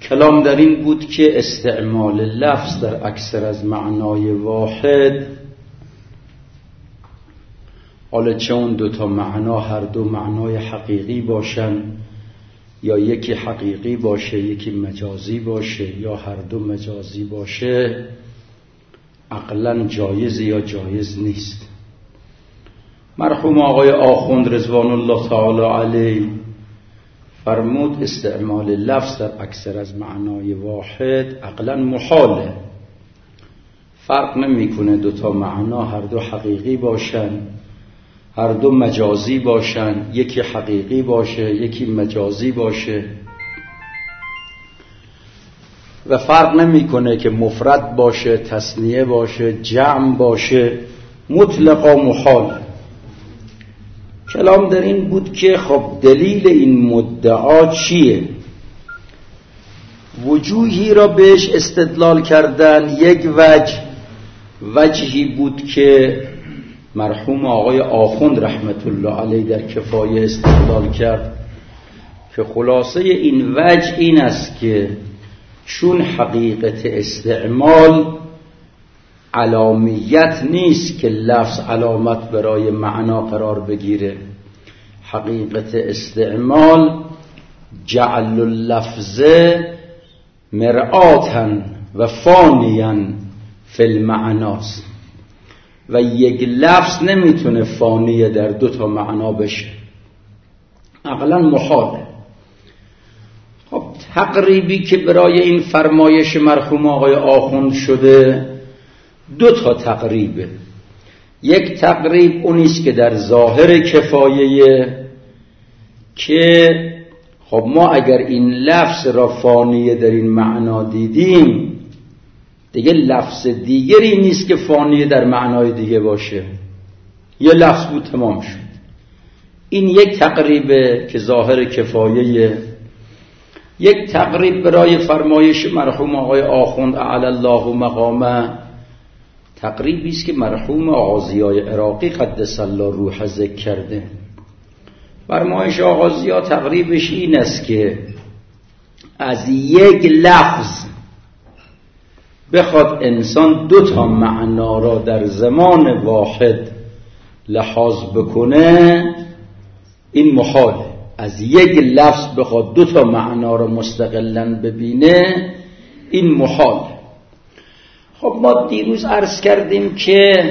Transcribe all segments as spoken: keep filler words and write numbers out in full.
کلام در این بود که استعمال لفظ در اکثر از معنای واحد، حالا چه اون دو تا معنا هر دو معنای حقیقی باشن یا یکی حقیقی باشه یکی مجازی باشه یا هر دو مجازی باشه، عقلاً جایز یا جایز نیست. مرحوم آقای آخوند رضوان الله تعالی علیه فرمود استعمال لفظ در اکثر از معنای واحد عقلاً محاله، فرق نمیکنه دو تا معنا هر دو حقیقی باشن هر دو مجازی باشن، یکی حقیقی باشه یکی مجازی باشه، و فرق نمیکنه که مفرد باشه تثنیه باشه جمع باشه، مطلقا محال. کلام در این بود که خب دلیل این مدعا چیه؟ وجوهی را بهش استدلال کردن. یک وجه وجهی بود که مرحوم آقای آخوند رحمت الله علیه در کفایه استدلال کرد که خلاصه این وجه این است که چون حقیقت استعمال علامیت نیست که لفظ علامت برای معنا قرار بگیره، حقیقت استعمال جعل اللفظ مرآتا و فانیا فی المعناست و یک لفظ نمیتونه فانی در دو تا معنا بشه، عقلا محاله. خب تقریبی که برای این فرمایش مرحوم آقای آخوند شده دو تا تقریبه. یک تقریب اونیست که در ظاهر کفایه که خب ما اگر این لفظ را فانیه در این معنا دیدیم دیگه لفظ دیگری نیست که فانیه در معنای دیگه باشه، یه لفظ بود تمام شد. این یک تقریبه که ظاهر کفایه. یک تقریب برای فرمایش مرحوم آقای آخوند اعلی الله مقامه، تقریبی است که مرحوم آغازیای عراقی قدس الله روح ذکر کرده. فرمایش آغازیا تقریبش این است که از یک لفظ بخواد انسان دو تا معنا را در زمان واحد لحاظ بکنه، این محاله. از یک لفظ بخواد دو تا معنا را مستقلاً ببینه، این محاله. خب ما دیروز عرض کردیم که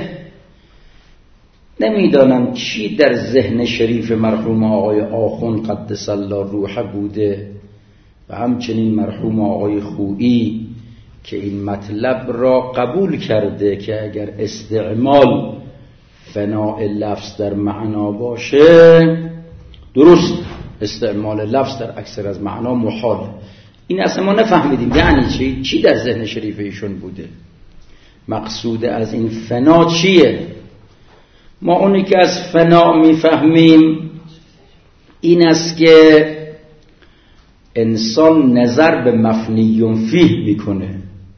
نمیدانم چی در ذهن شریف مرحوم آقای آخوند قدس الله روحه بوده و همچنین مرحوم آقای خویی که این مطلب را قبول کرده که اگر استعمال فناء لفظ در معنا باشه درست، استعمال لفظ در اکثر از معنا محال. این اصلا ما نفهمیدیم یعنی چی؟ چی در ذهن شریف ایشون بوده؟ مقصود از این فنا چیه؟ ما اونی که از فنا میفهمیم این است که انسان نظر به مفنی فیه میکنه.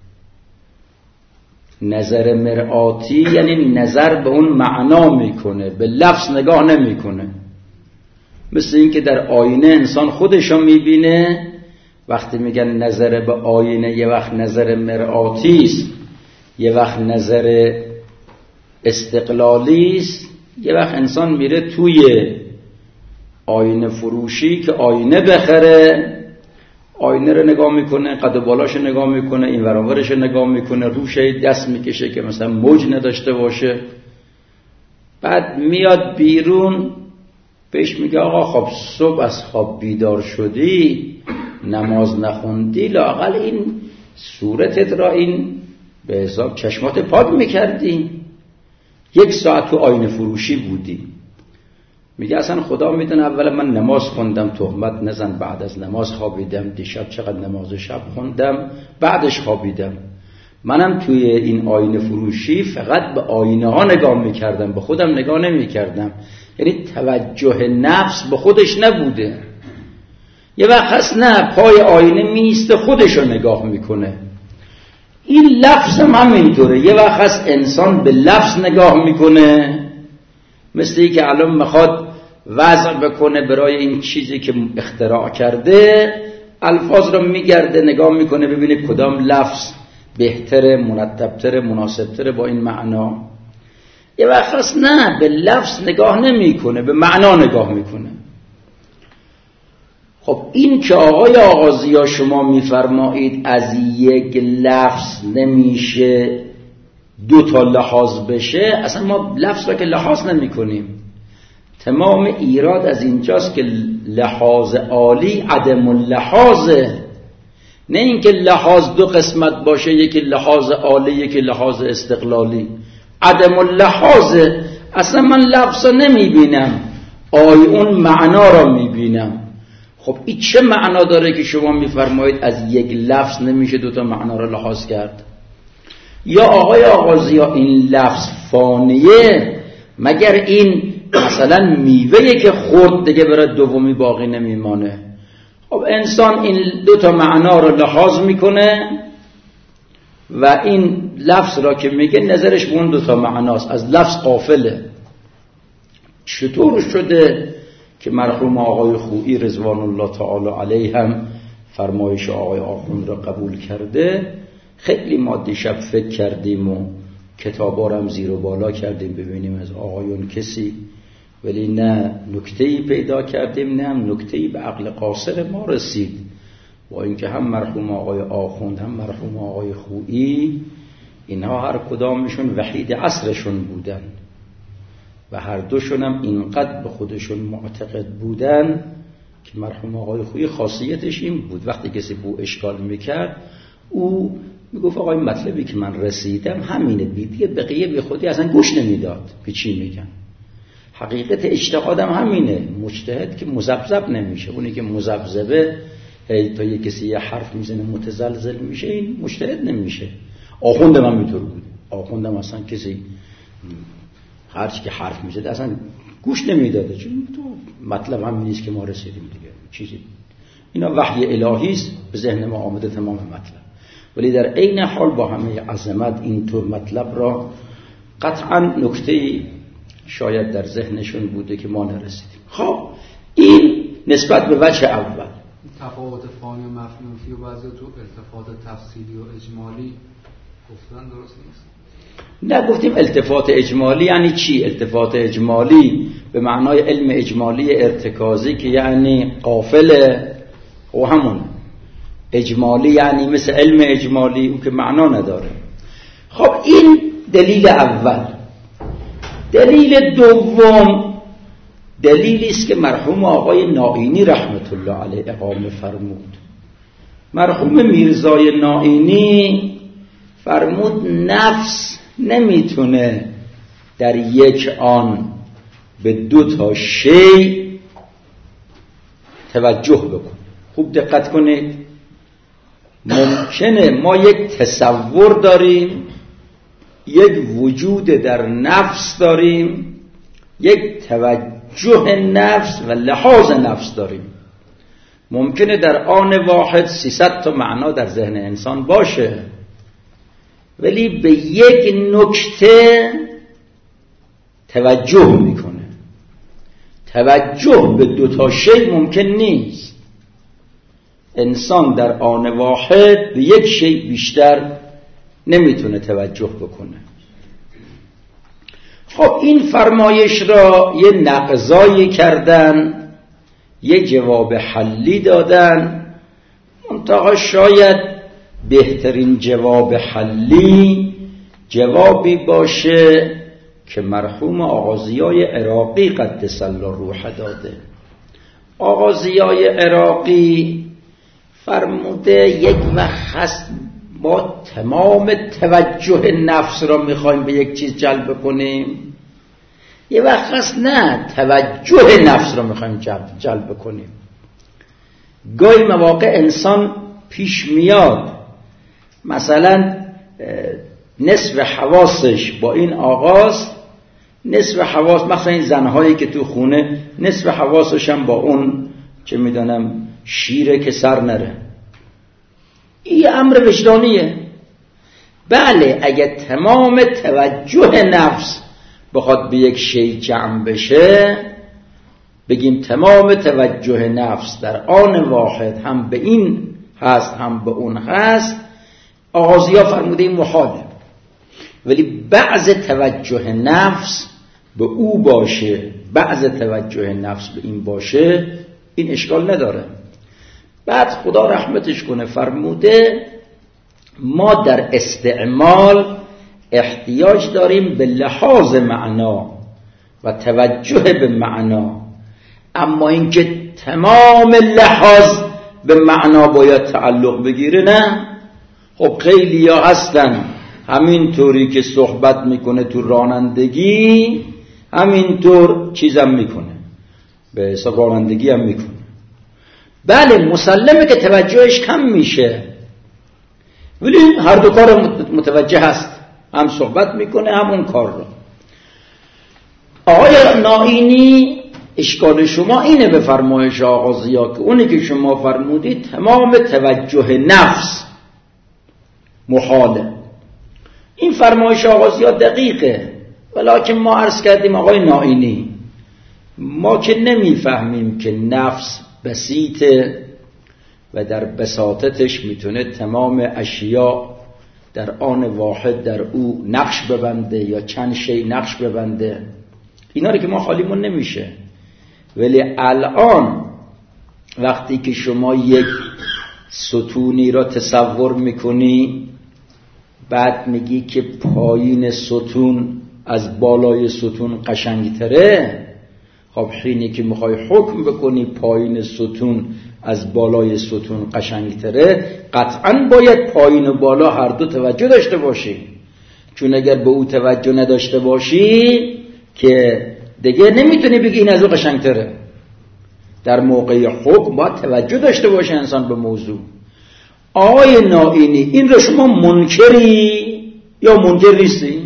نظر مرآتی یعنی نظر به اون معنا میکنه، به لفظ نگاه نمیکنه. مثل این که در آینه انسان خودشو میبینه، وقتی میگن نظر به آینه یه وقت نظر مرآتی است، یه وقت نظر استقلالی است. یه وقت انسان میره توی آینه فروشی که آینه بخره، آینه رو نگاه میکنه، قد و بالاش نگاه میکنه، این ور اون ورش نگاه میکنه، روش دست میکشه که مثلا موج نداشته باشه. بعد میاد بیرون بهش میگه آقا خب صبح از خواب بیدار شدی نماز نخوندی، لااقل این صورتت را این به حساب چشمات پاک میکردی، یک ساعت تو آینه فروشی بودی. میگه اصلا خدا میدونه اولا من نماز خوندم، تهمت نزن، بعد از نماز خوابیدم، دیشب چقدر نماز شب خوندم بعدش خوابیدم. منم توی این آینه فروشی فقط به آینه ها نگاه میکردم، به خودم نگاه نمیکردم. یعنی توجه نفس به خودش نبوده. یه وقت هست نه پای آینه میسته خودشو نگاه میکنه. این لفظ هم همینطوره. یه وقت هست انسان به لفظ نگاه میکنه، مثل این که الان میخواد وضع بکنه برای این چیزی که اختراع کرده، الفاظ رو میگرده نگاه میکنه ببینه کدام لفظ بهتره، مرتبتره، مناسبتره با این معنا. یه وقت هست نه، به لفظ نگاه نمیکنه، به معنا نگاه میکنه. خب این که آقای آغازیا شما میفرمایید از یک لفظ نمیشه دو تا لحاظ بشه، اصلا ما لفظ را که لحاظ نمی کنیم. تمام ایراد از اینجاست که لحاظ عالی عدم اللحاظه، نه اینکه لحاظ دو قسمت باشه، یکی لحاظ عالی یکی لحاظ استقلالی. عدم اللحاظه، اصلا من لفظ را نمی بینم، آی اون معنا را می بینم. خب این چه معنا داره که شما میفرمایید از یک لفظ نمیشه دو تا معنا را لحاظ کرد؟ یا آقای آغازیا این لفظ فانیه، مگر این مثلا میوه‌ای که خورد دیگه برای دومی باقی نمیمانه؟ خب انسان این دو تا معنا را لحاظ میکنه و این لفظ را که میگه نظرش به اون دو تا معناست، از لفظ غافله. چطور شده که مرحوم آقای خویی رضوان الله تعالی علیه هم فرمایش آقای آخوند را قبول کرده؟ خیلی ما دیشب فکر کردیم و کتابا هم زیر و بالا کردیم ببینیم از آقایون کسی، ولی نه نکته‌ای پیدا کردیم، نه هم نکته‌ای به عقل قاصر ما رسید. با اینکه هم مرحوم آقای آخوند هم مرحوم آقای خویی اینها هر کدامشون وحید عصرشون بودن و هر دوشون هم اینقدر به خودشون معتقد بودن که مرحوم آقای خویی خاصیتش این بود وقتی کسی بو اشکال میکرد او میگفت آقای مطلبی که من رسیدم همینه، بیدیه بقیه به خودی اصلا گوش نمیداد که چی میگن. حقیقت اجتهادم همینه، مجتهد که مزبزب نمیشه، اونی که مزبزبه تا یه کسی یه حرف میزنه متزلزل میشه این مجتهد نمیشه. آخوندم هم اینطور بود، آخوندم اصلا کسی هرچی که حرف میزد اصلا گوش نمیداده، چون تو مطلب هم نیست که ما رسیدیم دیگه چیزی. اینا وحی الهی است به ذهن ما آمده تمام مطلب، ولی در عین حال با همه عظمت اینطور مطلب را قطعا نکته‌ای شاید در ذهنشون بوده که ما نرسیدیم. خب این نسبت به وجه اول. تفاوت فانی و مفهومی و بعضی تو التفات تفصیلی و اجمالی گفتن درست نیست؟ نه گفتیم التفات اجمالی یعنی چی؟ التفات اجمالی به معنای علم اجمالی ارتکازی که یعنی قافله و همون اجمالی یعنی مثل علم اجمالی او که معنا نداره. خب این دلیل اول. دلیل دوم دلیلی است که مرحوم آقای نائینی رحمت الله علیه اقامه فرمود. مرحوم میرزای نائینی فرمود نفس نمیتونه در یک آن به دو تا شی توجه بکنه. خوب دقت کنید، ممکنه ما یک تصور داریم، یک وجود در نفس داریم، یک توجه نفس و لحاظ نفس داریم. ممکنه در آن واحد سیصد تا معنا در ذهن انسان باشه، ولی به یک نکته توجه میکنه. توجه به دو تا شی ممکن نیست. انسان در آن واحد به یک شی بیشتر نمیتونه توجه بکنه. خب این فرمایش را یه نقضایی کردن، یه جواب حلی دادن، منتها شاید بهترین جواب حلی جوابی باشه که مرحوم آغازیای عراقی قدس الله روحه داده. آغازیای عراقی فرموده یک وقت هست ما تمام توجه نفس را میخوایم به یک چیز جلب کنیم، یه وقت هست نه توجه نفس را میخوایم جلب کنیم. گاهی مواقع انسان پیش میاد مثلا نصف حواسش با این آغاز، نصف حواس مثلا این زنهایی که تو خونه نصف حواسش هم با اون چه میدانم شیره که سر نره. این امر وجدانیه. بله اگه تمام توجه نفس بخواد به یک شی جمع بشه بگیم تمام توجه نفس در آن واحد هم به این هست هم به اون هست، آغازی‌ها فرموده این محاله. ولی بعض توجه نفس به او باشه، بعض توجه نفس به این باشه، این اشکال نداره. بعد خدا رحمتش کنه فرموده ما در استعمال احتیاج داریم به لحاظ معنا و توجه به معنا، اما اینکه تمام لحاظ به معنا باید تعلق بگیره نه. خب خیلی ها هستن همینطوری که صحبت میکنه تو رانندگی همینطور چیزم میکنه، به حساب رانندگی هم میکنه. بله مسلمه که توجهش کم میشه، ولی هر دو کار متوجه هست، هم صحبت میکنه هم اون کار رو. آقای نائینی اشکال شما اینه به فرمایش آغازیا که اونی که شما فرمودید تمام توجه نفس محاله. این فرمایش آغازیا دقیقه، ولکن ما عرض کردیم آقای نائینی ما که نمیفهمیم که نفس بسیطه و در بساطتش میتونه تمام اشیاء در آن واحد در او نقش ببنده یا چند شی نقش ببنده، اینا رو که ما خالیمون نمیشه. ولی الان وقتی که شما یک ستونی را تصور میکنی بعد میگی که پایین ستون از بالای ستون قشنگتره، خب حینی که میخوای حکم بکنی پایین ستون از بالای ستون قشنگتره، قطعاً باید پایین و بالا هر دو توجه داشته باشی، چون اگر به او توجه نداشته باشی که دیگه نمیتونی بگی این از او قشنگتره. در موقع حکم باید توجه داشته باشه انسان به موضوع. آقای نائینی این رو شما منکری یا منکر نیستی؟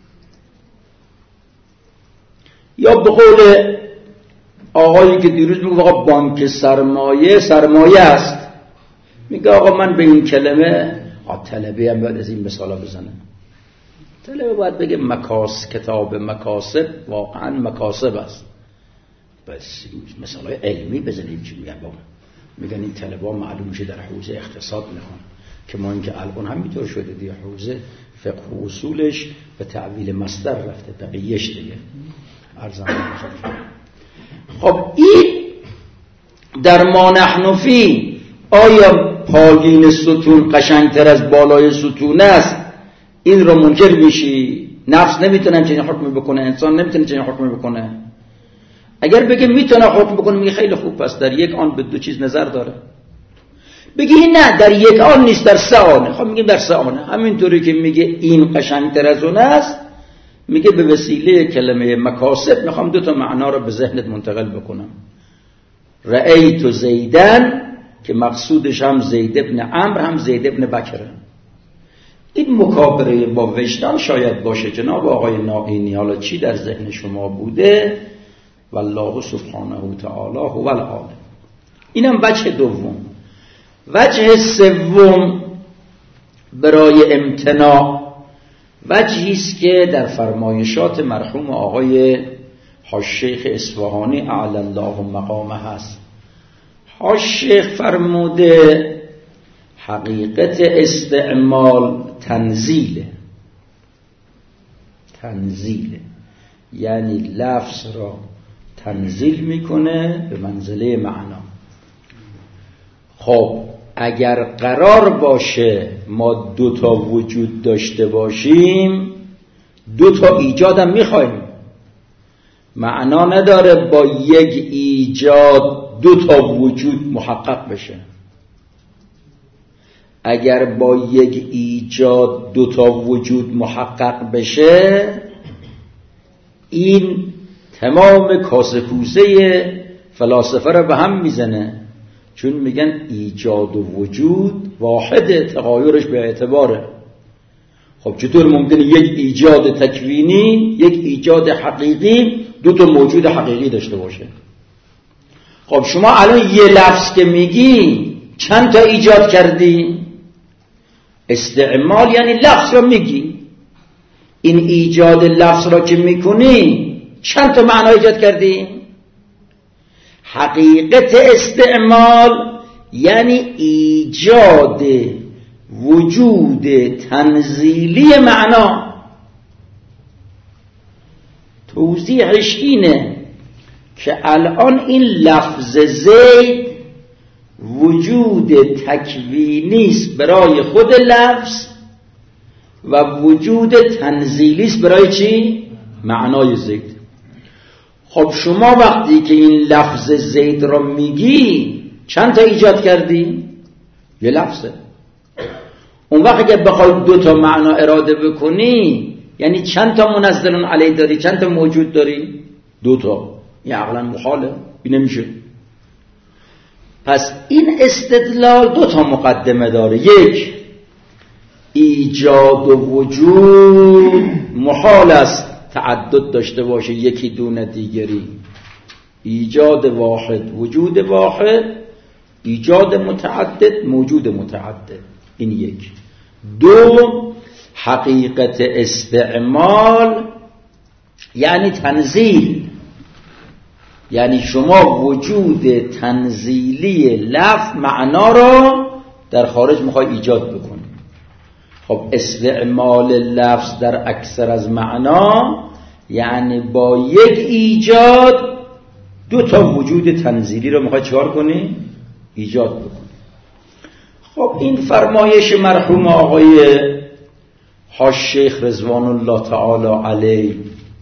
یا به قول آقایی که دیروز میگه آقا بانک سرمایه سرمایه است، میگه آقا من به این کلمه آقا طلبه هم باید از این مثالا بزنه. طلبه باید بگه مکاس کتاب مکاسب واقعا مکاسب است، بس مثالای علمی بزنیم. چی میگن بابا؟ میگن این طلبه ها معلوم میشه در حوزه اقتصاد میخوان، که ما اینکه الان همینطور شده دیگه، حوزه فقه و اصولش به تعویل مصدر رفته بقیهش دیگه ارزم. خب این در ما نحن فی، آیا پایین ستون قشنگتر از بالای ستون است؟ این رو منکر میشی. نفس نمیتونه چنین حکم بکنه، انسان نمیتونه چنین حکم بکنه. اگر بگه میتونه حکم بکنه میگه خیلی خوب، پس در یک آن به دو چیز نظر داره. بگی نه در یک آن نیست در سه آنه، خب میگیم در سه آنه. همینطوری که میگه این قشنگتر از اون است، میگه به وسیله کلمه مکاسب میخوام دو تا معنا رو به ذهنت منتقل بکنم. رأیت زیدن که مقصودش هم زید ابن عمرو هم زید ابن بکره. این مکابره با وجدان شاید باشه جناب آقای نائینی، حالا چی در ذهن شما بوده؟ والله سبحانه و تعالی هو العالم. اینم وجه دوم. وجه سوم برای امتناع وجهی است که در فرمایشات مرحوم آقای حاج شیخ اصفهانی اعلی الله مقامه هست. حاج شیخ فرموده حقیقت استعمال تنزیله. تنزیله یعنی لفظ را تنزیل میکنه به منزله معنا. خب اگر قرار باشه ما دو تا وجود داشته باشیم، دو تا ایجادم میخوایم. معنا نداره با یک ایجاد دو تا وجود محقق بشه. اگر با یک ایجاد دو تا وجود محقق بشه، این تمام کاسه کوزه فلاسفه را به هم میزنه، چون میگن ایجاد و وجود واحده، تغایرش به اعتباره. خب چطور ممکنه یک ایجاد تکوینی، یک ایجاد حقیقی دو تا موجود حقیقی داشته باشه؟ خب شما الان یه لفظ که میگی چند تا ایجاد کردی؟ استعمال یعنی لفظ رو میگی، این ایجاد لفظ را که میکنی چند تا معنا ایجاد کردی؟ حقیقت استعمال یعنی ایجاد وجود تنزیلی معنا. توضیحش اینه که الان این لفظ زید وجود تکوینی است برای خود لفظ و وجود تنزیلی است برای چی؟ معنای زید. خب شما وقتی که این لفظ زید را میگی چند تا ایجاد کردی؟ یه لفظه. اون وقت که بخوای دو تا معنا اراده بکنی یعنی چند تا منزل علیه داری، چند تا موجود داری؟ دو تا. این عقلا محاله، این نمیشه. پس این استدلال دو تا مقدمه داره. یک، ایجاد و وجود محال است تعدد داشته باشه یکی دون دیگری. ایجاد واحد وجود واحد، ایجاد متعدد موجود متعدد. این یک. دو، حقیقت استعمال یعنی تنزیل، یعنی شما وجود تنزیلی لفظ معنا را در خارج میخوای ایجاد بکنی. خب استعمال لفظ در اکثر از معنا یعنی با یک ایجاد دو تا وجود تنزیلی را میخوای چیکار کنی؟ ایجاد بکنی. خب این فرمایش مرحوم آقای حاج شیخ رضوان الله تعالی علیه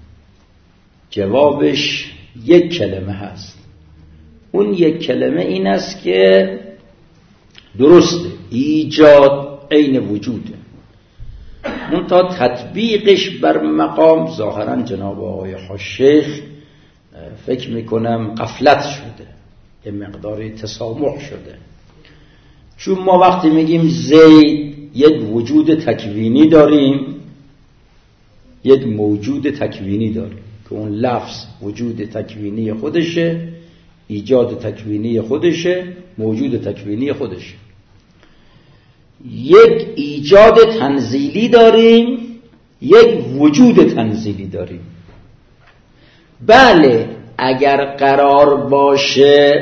جوابش یک کلمه هست. اون یک کلمه این است که درسته ایجاد عین وجوده، منتها تطبیقش بر مقام ظاهرا جناب آقای حاج شیخ فکر میکنم غفلت شده، یه مقداری تسامح شده. چون ما وقتی میگیم زید یک وجود تکوینی داریم، یک موجود تکوینی داریم که اون لفظ وجود تکوینی خودشه، ایجاد تکوینی خودشه، موجود تکوینی خودشه. یک ایجاد تنزیلی داریم، یک وجود تنزیلی داریم. بله اگر قرار باشه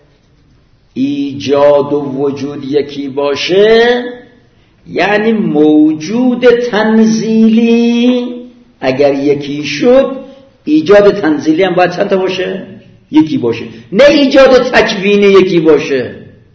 ایجاد و وجود یکی باشه یعنی موجود تنزیلی اگر یکی شد ایجاد تنزیلی هم باید چند تا باشه؟ یکی باشه. نه ایجاد تکوینی یکی باشه.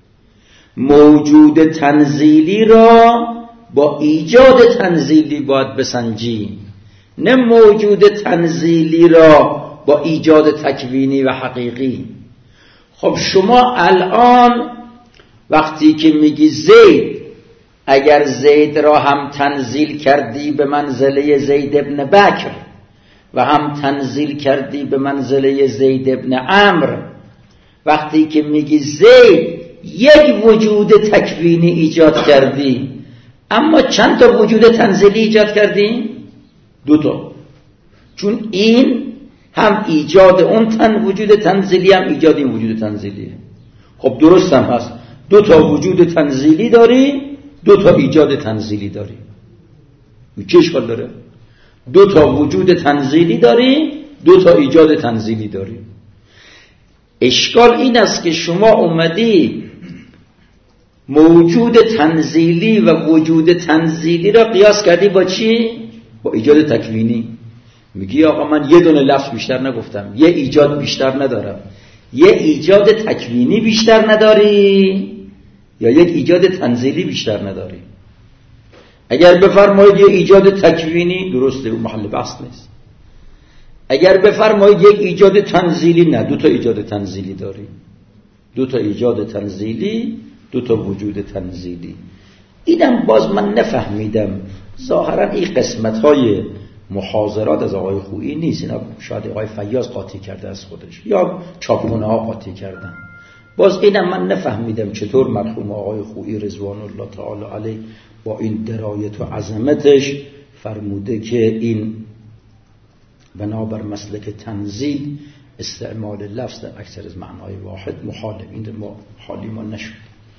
موجود تنزیلی را با ایجاد تنزیلی باید بسنجیم، نه موجود تنزیلی را با ایجاد تکوینی و حقیقی. خب شما الان وقتی که میگی زید، اگر زید را هم تنزیل کردی به منزله زید ابن بکر و هم تنزیل کردی به منزله زید ابن عمرو، وقتی که میگی زید یک وجود تکوینی ایجاد کردی، اما چند تا وجود تنزیلی ایجاد کردی؟ دو تا. چون این هم ایجاد اون تن وجود تنزیلی هم ایجاد این وجود تنزیلیه. خب درست هم هست، دو تا وجود تنزیلی داری، دو تا ایجاد تنزیلی داری. چه اشکال داره؟ دو تا وجود تنزیلی داری، دو تا ایجاد تنزیلی داری. اشکال این است که شما اومدی موجود تنزیلی و وجود تنزیلی را قیاس کردی با چی؟ با ایجاد تکوینی. میگی آقا من یه دونه لفظ بیشتر نگفتم، یه ایجاد بیشتر ندارم. یه ایجاد تکوینی بیشتر نداری یا یک ایجاد تنزیلی بیشتر نداری؟ اگر بفرمایید یه ایجاد تکوینی، درسته، اون محل بحث نیست. اگر بفرمایید یک ایجاد تنزیلی، نه، دو تا ایجاد تنزیلی داری. دو تا ایجاد تنزیلی، دو تا وجود تنزیلی. اینم باز من نفهمیدم. ظاهرا این قسمت‌های محاضرات از آقای خویی نیست، اینا شاید آقای فیاض قاطی کرده از خودش یا چاپخونه ها قاطی کردن. باز اینم من نفهمیدم چطور مرحوم آقای خویی رضوان الله تعالی علیه با این درایت و عظمتش فرموده که این بنابر مسلک تنزیل استعمال لفظ در اکثر از معنای واحد محاله. این ما حالی ما نشد.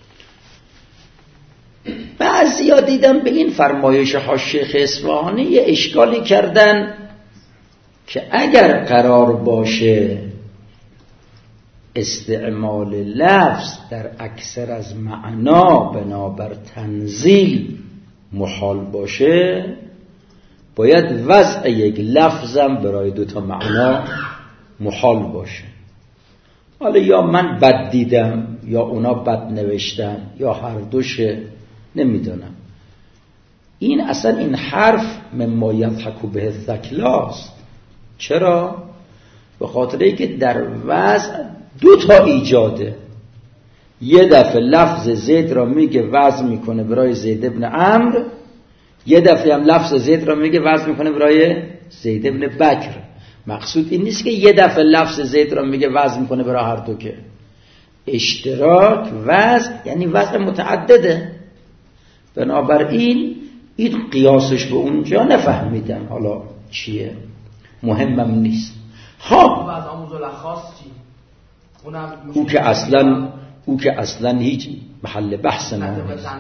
بعضیا دیدم به این فرمایش حاج شیخ اصفهانی یه اشکالی کردن که اگر قرار باشه استعمال لفظ در اکثر از معنا بنابر تنزیل محال باشه، باید وضع یک لفظم برای دوتا معنا محال باشه. حالا یا من بد دیدم یا اونا بد نوشتن یا هر دوشه، نمیدونم. این اصلا این حرف مما یضحک به الذکلاست. چرا؟ به خاطر اینکه در وضع دو تا ایجاده. یه دفعه لفظ زید را میگه وضع میکنه برای زید ابن عمرو، یه دفعه هم لفظ زید را میگه وضع میکنه برای زید ابن بکر. مقصود این نیست که یه دفعه لفظ زید را میگه وضع میکنه برای هر دو، که اشتراک وضع یعنی وضع متعدده. بنابراین این قیاسش به اونجا نفهمیدم حالا چیه، مهمم نیست. خب از آموزه خاص چی؟ او که اصلا او که اصلا هیچ محل بحث نه.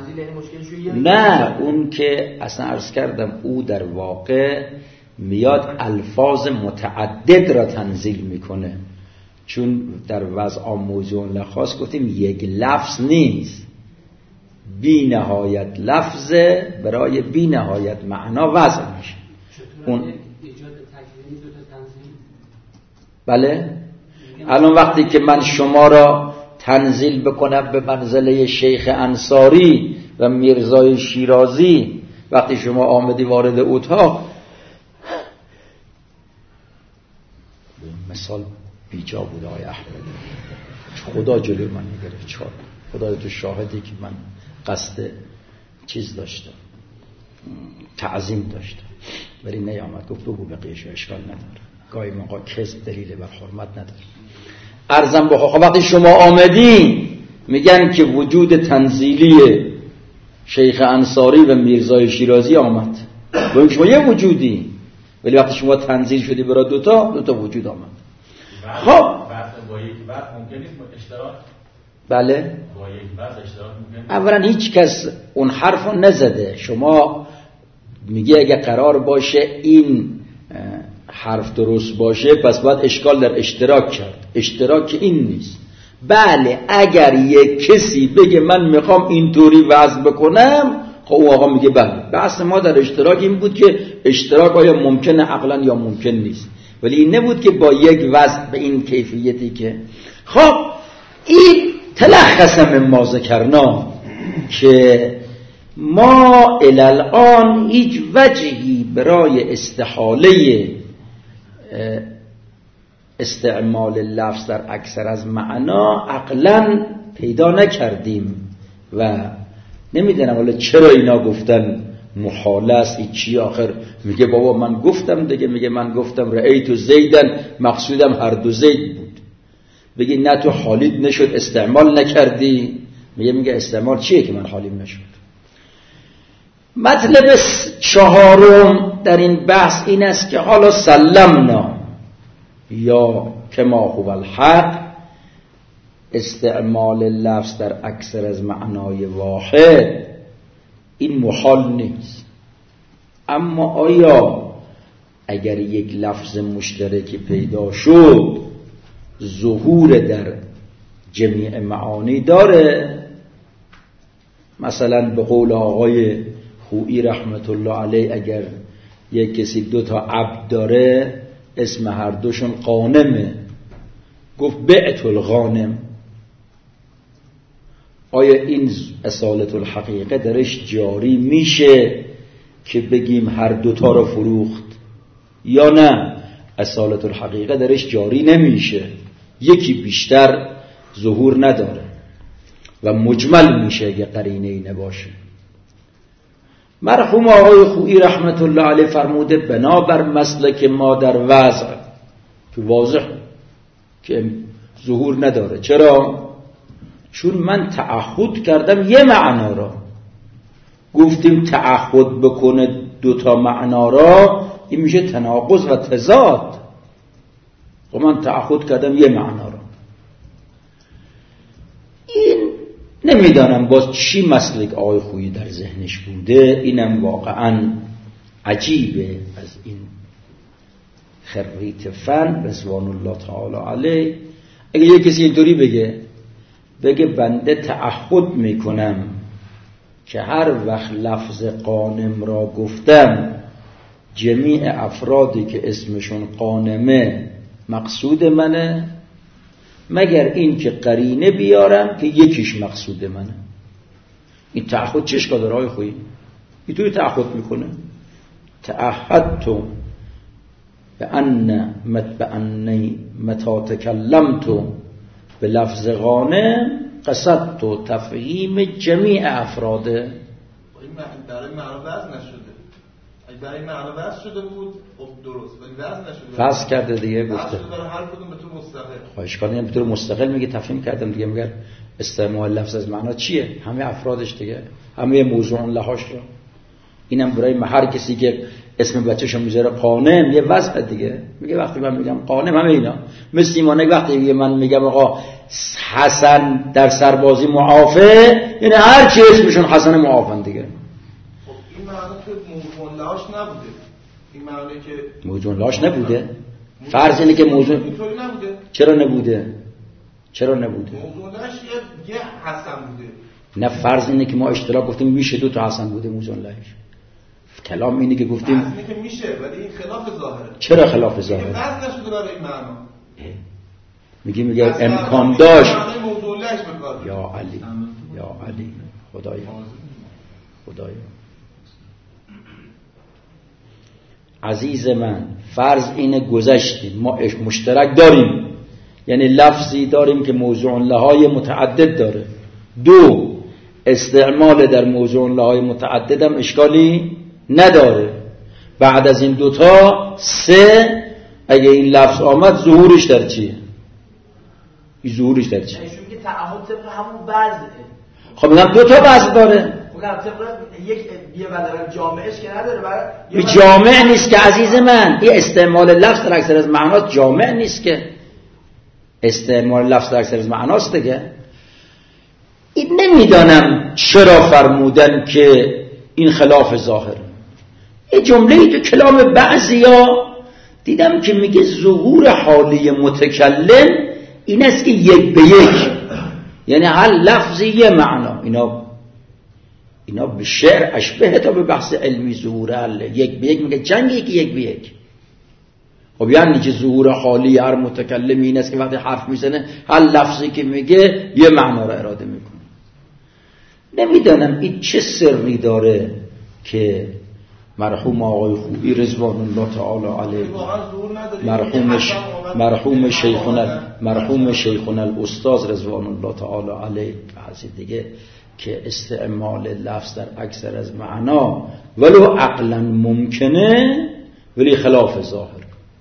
نه اون که اصلا عرض کردم او در واقع میاد الفاظ متعدد را تنزیل میکنه، چون در وضع موضوع لخاص گفتیم یک لفظ نیست، بی نهایت لفظ برای بی نهایت معنا وضع میشه. اون بله الان وقتی که من شما را تنزیل بکنم به منزله شیخ انصاری و میرزای شیرازی، وقتی شما آمدی وارد اتاق، مثال بیجا بود آقای احمد، خدا جلوی من نگرفت، چهار خدای تو شاهدی که من قصد چیز داشتم، تعظیم داشتم، ولی نیامد. گفت بگو بقیه‌شو اشکال نداره، گاهی موقع کذب دلیل بر حرمت نداره. عرضم بخواه وقتی شما آمدین میگن که وجود تنزیلی شیخ انصاری و میرزای شیرازی آمد، بگیم شما یه وجودی، ولی وقتی شما تنزیل شدی برای دوتا دوتا وجود آمد. خب با یک وقت ممکن نیست اشتراک؟ بله با یک وقت اشتراک ممکن؟ اولا هیچ کس اون حرف رو نزده. شما میگه اگه قرار باشه این حرف درست باشه پس باید اشکال در اشتراک کرد. اشتراک این نیست. بله اگر یک کسی بگه من میخوام اینطوری وضع بکنم، خب اون آقا میگه بله. بحث ما در اشتراک این بود که اشتراک آیا ممکنه عقلا یا ممکن نیست، ولی این نبود که با یک وضع به این کیفیتی که. خب این تلخص مما ذکرنا که ما الان هیچ وجهی برای استحاله استعمال لفظ در اکثر از معنا عقلا پیدا نکردیم و نمیدونم حالا چرا اینا گفتن محاله است. این چی آخر؟ میگه بابا من گفتم دیگه، میگه من گفتم رأیت زیدن، مقصودم هر دو زید بود. بگی نه تو حالیت نشد استعمال نکردی، میگه میگه استعمال چیه که من حالیم نشد. مطلب چهارم در این بحث این است که حالا سلمنا یا کما هو الحق، استعمال لفظ در اکثر از معنای واحد این محال نیست. اما آیا اگر یک لفظ مشترکی پیدا شد ظهور در جمیع معانی داره؟ مثلا به قول آقای خویی رحمت الله علیه اگر یک کسی دو تا عبد داره اسم هر دوشون غانمه، گفت بعت الغانم، آیا این اصالت الحقیقه درش جاری میشه که بگیم هر دوتا رو فروخت یا نه؟ اصالت الحقیقه درش جاری نمیشه، یکی بیشتر ظهور نداره و مجمل میشه اگه قرینه ای نباشه. مرحوم آقای خویی رحمت الله علیه فرموده بنابر مسلک ما در وضع که واضح که ظهور نداره. چرا؟ چون من تعهد کردم یه معنا را، گفتیم تعهد بکنه دوتا معنا را، این میشه تناقض و تضاد. و من تعهد کردم یه معنا را. این نمیدانم باز چی مسلک آقای خویی در ذهنش بوده، اینم واقعا عجیبه از این خریت فن رضوان الله تعالی علیه. اگه یه کسی اینطوری بگه بگه بنده تعهد میکنم که هر وقت لفظ قانم را گفتم جمیع افرادی که اسمشون قانمه مقصود منه، مگر این که قرینه بیارم که یکیش مقصود منه. این تعهد چه اشکال داره؟ خویی اینطوری تعهد میکنه تعهدت بأن متبعنی متا تکلمت به لفظ غانم قصدت تفهیم جمیع افراده. این برای معنا وضع نشده، اگه برای معنا وضع شده بود خب درست، ولی وضع نشده فصل کرده دیگه گفته برای هر کدوم به طور مستقل. خواهش کنم به طور مستقل میگه تفهیم کردم دیگه، میگه استعمال لفظ از معنا چیه، همه افرادش دیگه، همه موضوع لهاش رو. اینم برای هر کسی که اسم بچه‌شو میذاره قانم یه وضع دیگه. میگه وقتی من میگم قانم همه اینا مثل ایمانه، وقتی میگه من میگم آقا حسن در سربازی معافه، یعنی هر چی اسمشون حسن معافن دیگه. خب این معنی که موضوع لهاش نبوده، این معنی که موضوع لهاش نبوده. فرض اینه که موضوع اینطوری نبوده. چرا نبوده؟ چرا نبوده؟ موضوع لهاش یه حسن بوده. نه، فرض اینه که ما اشتراک گفتیم میشه دو تا حسن بوده موضوع لهش. کلام اینه که گفتیم فرض اینه که میشه، ولی این خلاف ظاهره. چرا خلاف ظاهره؟ فرض نشده برای این معنا. میگی میگه امکان داشت. موضوع لهش بکار. یا علی یا علی خدایا خدایا عزیز من، فرض اینه گذشتیم ما مشترک داریم، یعنی لفظی داریم که موضوع لهای متعدد داره. دو، استعمال در موضوع لهای متعدد هم اشکالی نداره. بعد از این دوتا سه، اگه این لفظ آمد ظهورش در چیه؟ این ظهورش در چیه؟ ایشون که تعهد طبق همون وضعه. خب میگم دو تا وضع داره. اونم طبق یک یه بدل جامعش که نداره، برای این جامع نیست که عزیز من. این استعمال لفظ در اکثر از معناست جامع نیست که. استعمال لفظ در اکثر از معناست دیگه. این نمیدانم چرا فرمودن که این خلاف ظاهر. یه جمله‌ای تو کلام بعضیا دیدم که میگه ظهور حالی متکلم این است که یک به یک، یعنی هر لفظی یه معنا. اینا اینا به شعر اشبه تا به بحث علمی ظهور حل یک به یک، میگه جنگی که یک به یک. خب یعنی که ظهور حالی هر متکلم این است که وقتی حرف میزنه هر لفظی که میگه یه معنا را اراده میکنه. نمیدانم این چه سری داره که مرحوم آقای خویی رضوان الله تعالی علیه، مرحوم مرحوم شیخنا مرحوم شیخنا الاستاذ رضوان الله تعالی علیه بعضی دیگه که استعمال لفظ در اکثر از معنا ولو عقلا ممکنه ولی خلاف ظاهر.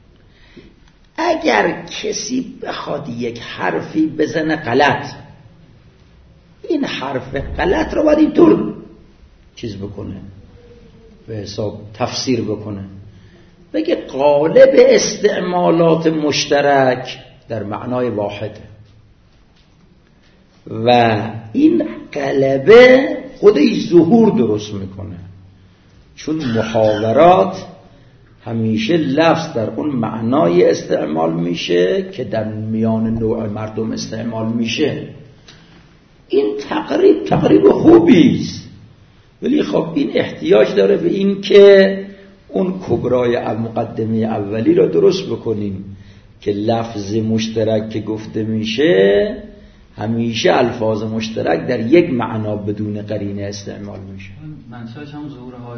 اگر کسی بخواد یک حرفی بزنه غلط، این حرف غلط رو باید اینطور چیز بکنه، به حساب تفسیر بکنه، بگه قالب استعمالات مشترک در معنای واحده و این قلبه خودش ظهور درست میکنه، چون محاورات همیشه لفظ در اون معنای استعمال میشه که در میان نوع مردم استعمال میشه. این تقریب تقریب خوبیست، ولی خب این احتیاج داره به این که اون کبرای مقدمه اولی را درست بکنیم که لفظ مشترک که گفته میشه همیشه الفاظ مشترک در یک معنا بدون قرینه استعمال میشه. منشأش هم ظهور حالی.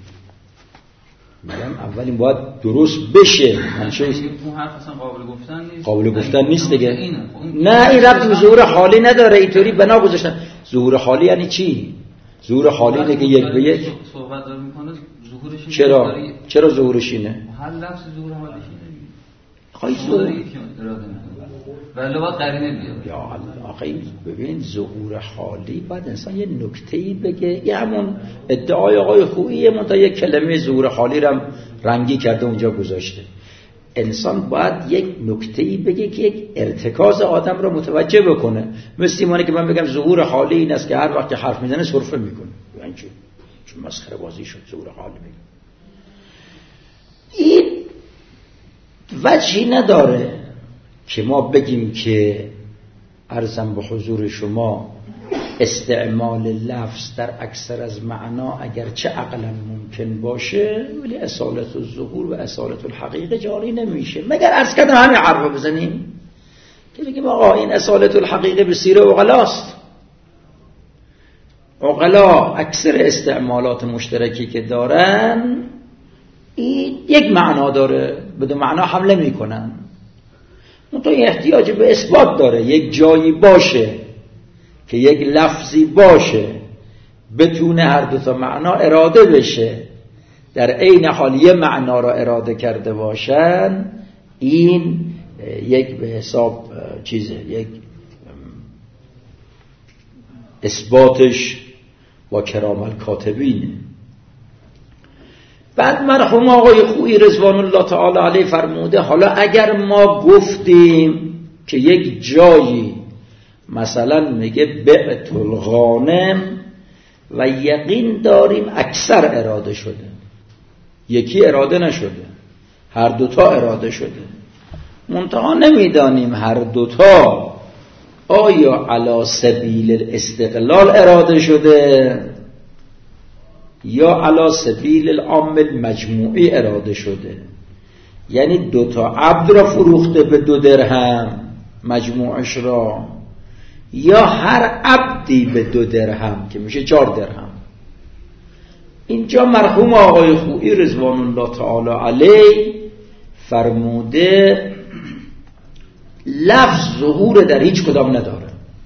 میگم اول این باید درست بشه. منشأش اون حرف اصلا قابل گفتن نیست. قابل گفتن نیست دیگه. نه این ربط به ظهور حالی نداره. اینطوری بنا گذاشتن. ظهور حالی یعنی چی؟ ظهور حالی اینه که یک به یک صحبت داره میکنه. ظهورش چرا چرا ظهورش اینه؟ هر لفظ ظهور حالیش اینه. خواهی ظهور اراده میکنه ولی باید قرینه بیاد. یا الله آخه ببین ظهور حالی باید انسان یه نکته‌ای بگه. یه همون ادعای آقای خویی منتها یه کلمه ظهور حالی رو رنگی کرده اونجا گذاشته. انسان باید یک نکته‌ای بگه که یک ارتکاز آدم رو متوجه بکنه. مثل اینه که من بگم ظهور حالی این است که هر وقت که حرف میزنه سرفه میکنه. یعنی چی؟ چون مسخره بازی شد ظهور حالی میگه. این وجهی نداره. که ما بگیم که عرضم به حضور شما استعمال لفظ در اکثر از معنا اگرچه عقلا ممکن باشه ولی اصالت الظهور و اصالت الحقیقه جاری نمیشه، مگر عرض کردم همین حرف بزنیم که بگیم آقا این اصالت الحقیقه به سیر عقلاست. عقلا اکثر استعمالات مشترکی که دارن این یک معنا داره، بدون معنا حمله میکنن. منتها احتیاج به اثبات داره، یک جایی باشه که یک لفظی باشه بتونه هر دو تا معنا اراده بشه، در عین حال یه معنا را اراده کرده باشن، این یک به حساب چیزه، یک اثباتش با کرام الکاتبینه. بعد مرحوم آقای خویی رضوان الله تعالی علیه فرموده حالا اگر ما گفتیم که یک جایی مثلا میگه بعت الغانم و یقین داریم اکثر اراده شده، یکی اراده نشده، هر دوتا اراده شده، منتها نمیدانیم هر دوتا آیا علی سبیل الاستقلال اراده شده یا علی سبیل العام المجموعی اراده شده. یعنی دوتا عبد را فروخته به دو درهم مجموعش را، یا هر عبدی به دو درهم که میشه چهار درهم. اینجا مرحوم آقای خویی رضوان الله تعالی علیه فرموده لفظ ظهور در هیچ کدام نداره،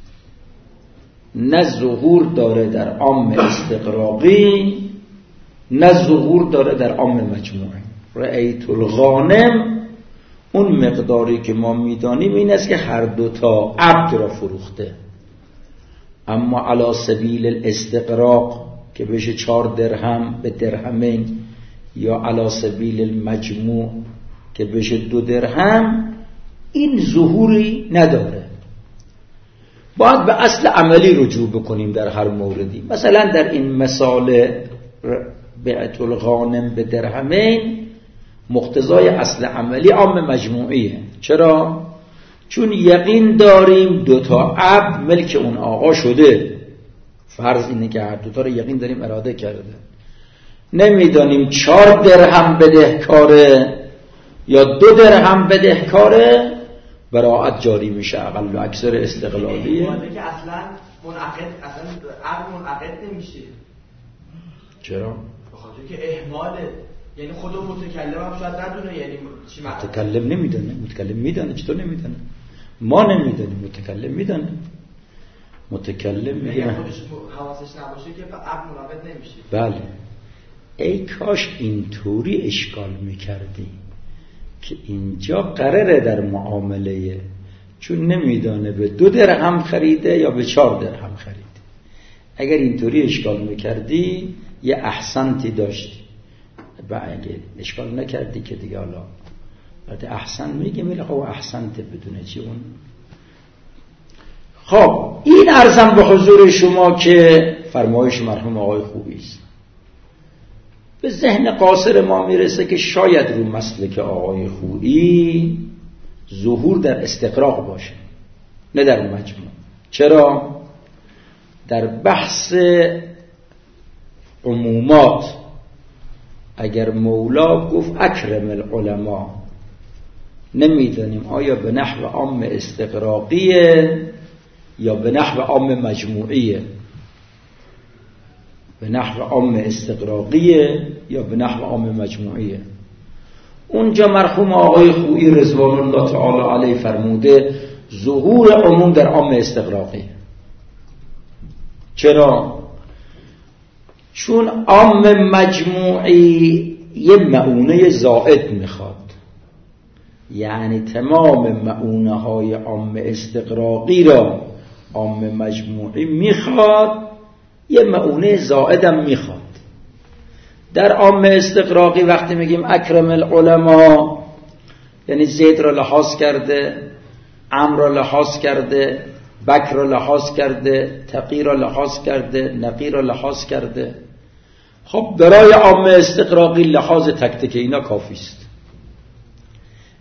نه ظهور داره در عام استقراقی نه ظهور داره در عام مجموعی. رأیت الغانم اون مقداری که ما میدانیم این است که هر دوتا عبد را فروخته، اما علی سبیل الاستقراق که بشه چهار درهم به درهمین یا علی سبیل المجموع که بشه دو درهم این ظهوری نداره. باید به اصل عملی رجوع بکنیم در هر موردی. مثلا در این مثال بیعت الغانم به درهمین مقتضای اصل عملی عام مجموعیه. چرا؟ چون یقین داریم دوتا عبد ملک اون آقا شده، فرض اینه که هر دوتا رو یقین داریم اراده کرده، نمیدانیم چهار درهم بدهکاره یا دو درهم بدهکاره، براعت جاری میشه، اقل و اکثر استقلالیه. که اصلا منعقد اصلا عقل منعقد نمیشه. چرا؟ به خاطر که اهماله، یعنی خود متکلم هم شاید ندونه یعنی چی معنی. متکلم نمیدونه، متکلم میدونه. چطور نمیدونه؟ ما نمیدونیم، متکلم میدونه. متکلم میگه خودش حواسش نباشه که عقل منعقد نمیشه. بله. ای کاش اینطوری اشکال میکردی که اینجا قراره در معامله، چون نمیدانه به دو درهم خریده یا به چهار درهم خریده. اگر اینطوری اشکال میکردی یه احسنتی داشتی، و اگه اشکال نکردی که دیگه حالا بعد احسن میگه میگه خب احسنت بدونه چی اون. خب این عرضم به حضور شما که فرمایش مرحوم آقای خویی است. به ذهن قاصر ما میرسه که شاید رو مسلک آقای خویی ظهور در استقراق باشه نه در مجموع. چرا؟ در بحث عمومات اگر مولا گفت اکرم العلماء، نمیدانیم آیا به نحو عام استقراقیه یا به نحو عام مجموعیه، به نحو عام استقراقیه یا به نحو عام مجموعیه. اونجا مرحوم آقای خویی رضوان الله تعالی علیه فرموده ظهور عموم در عام استقراقیه. چرا؟ چون عام مجموعی یه مؤونه زائد میخواد، یعنی تمام مؤونه های عام استقراقی را عام مجموعی میخواد، یه مؤونه زائدم میخواد. در عام استقراقی وقتی میگیم اکرم العلماء یعنی زید را لحاظ کرده، عمرو را لحاظ کرده، بکر را لحاظ کرده، تقی را لحاظ کرده، نقی را لحاظ کرده. خب برای عام استقراقی لحاظ تک تک اینا کافی است.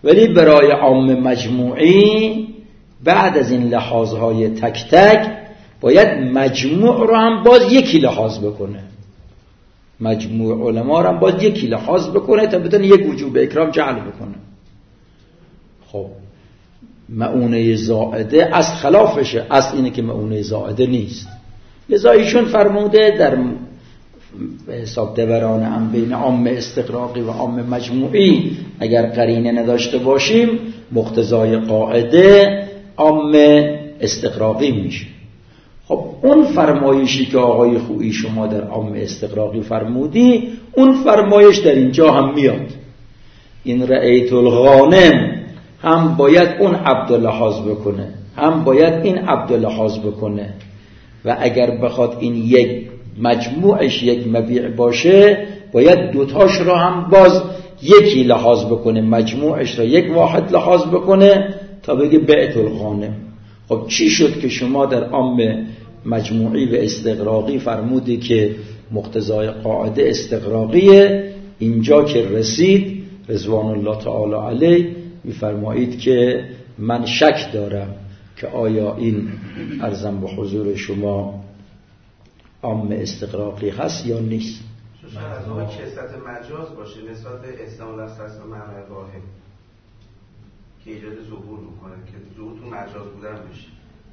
ولی برای عام مجموعی بعد از این لحاظهای تک تک باید مجموع رو هم باز یکی لحاظ بکنه، مجموع علما رو هم باز یکی لحاظ بکنه تا بتونه یک وجوب اکرام جعل بکنه. خب مؤونه زائده از خلافشه، از اینه که مؤونه زائده نیست. لذا ایشون فرموده در حساب دوران هم بین عام استقراقی و عام مجموعی اگر قرینه نداشته باشیم مقتضای قاعده عام استقراقی میشه. خب اون فرمایشی که آقای خویی شما در عام استقراقی فرمودی، اون فرمایش در اینجا هم میاد. این رأیت الغانم هم باید اون عبد لحاظ بکنه، هم باید این عبد لحاظ بکنه، و اگر بخواد این یک مجموعش یک مبیع باشه باید دوتاش را هم باز یکی لحاظ بکنه، مجموعش را یک واحد لحاظ بکنه تا بگه بیت الغانم. خب چی شد که شما در عام مجموعی و استقراقی فرمودی که مقتضای قاعده استقراقیه، اینجا که رسید رضوان الله تعالی علیه میفرمایید که من شک دارم که آیا این عرضم به حضور شما عام استقراقی هست یا نیست. شاید از اون کثرت مجاز باشه نسبت به اسلام لفظ و معنی واحد که ایجاد ظهور میکنه که ظهور تو مجاز بودن بشه.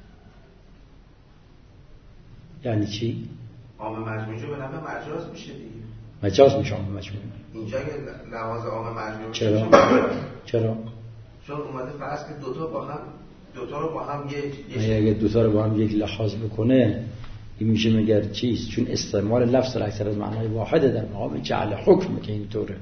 یعنی چی؟ عام مجموعی به نفع مجاز میشه دیگه. مجاز میشه عام مجموعی. اینجا که لحاظ عام مجموعی چرا؟ چرا؟ چون اومده فرض که دوتا با هم دوتا رو با هم یک یک اگه دوتا رو با هم یک لحاظ بکنه این میشه مگر چیست؟ چون استعمال لفظ را اکثر از معنای واحده در مقام جعل حکم که اینطوره.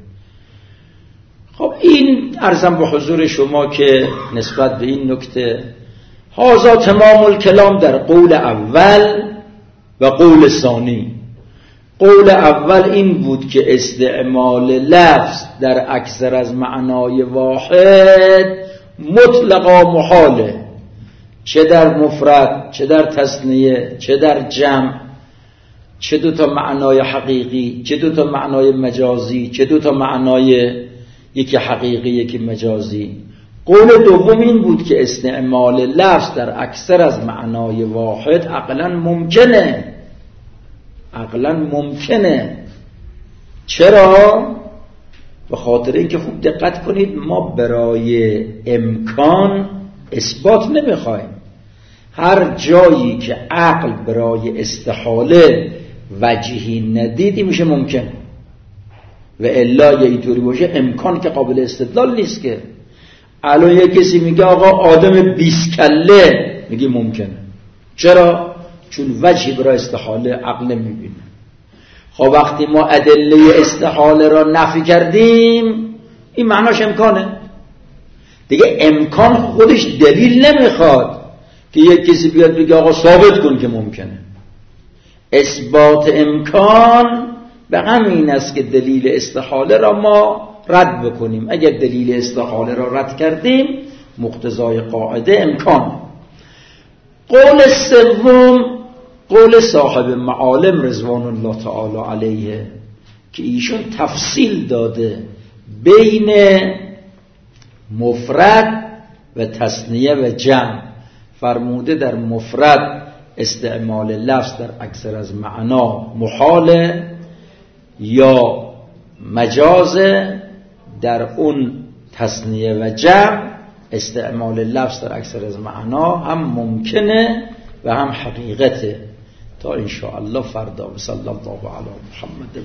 خب این عرضم به حضور شما که نسبت به این نکته هذا تمام الکلام در قول اول و قول ثانی. قول اول این بود که استعمال لفظ در اکثر از معنای واحد مطلقا محاله، چه در مفرد چه در تثنیه چه در جمع، چه دو تا معنای حقیقی چه دو تا معنای مجازی، چه دو تا معنای یکی حقیقی یکی مجازی. قول دوم این بود که استعمال لفظ در اکثر از معنای واحد عقلا ممکنه، عقلا ممکنه. چرا؟ به خاطر اینکه خوب دقت کنید ما برای امکان اثبات نمیخوایم. هر جایی که عقل برای استحاله وجهی ندیدی میشه ممکن، و الا یه اینطوری باشه امکان که قابل استدلال نیست. که الان یه کسی میگه آقا آدم بیست کله، میگی ممکنه. چرا؟ چون وجهی برای استحاله عقل نمیبینه. خب وقتی ما ادله استحاله را نفی کردیم این معناش امکانه دیگه. امکان خودش دلیل نمیخواد که یک کسی بیاد بگه آقا ثابت کن که ممکنه. اثبات امکان به همین است که دلیل استحاله را ما رد بکنیم. اگر دلیل استحاله را رد کردیم مقتضای قاعده امکان. قول سوم قول صاحب معالم رضوان الله تعالی علیه که ایشون تفصیل داده بین مفرد و تثنیه و جمع. فرموده در مفرد استعمال لفظ در اکثر از معنا محاله یا مجازه، در اون تثنیه و جمع استعمال لفظ در اکثر از معنا هم ممکنه و هم حقیقته. تا ان شاء الله فردا. صلی الله علی محمد.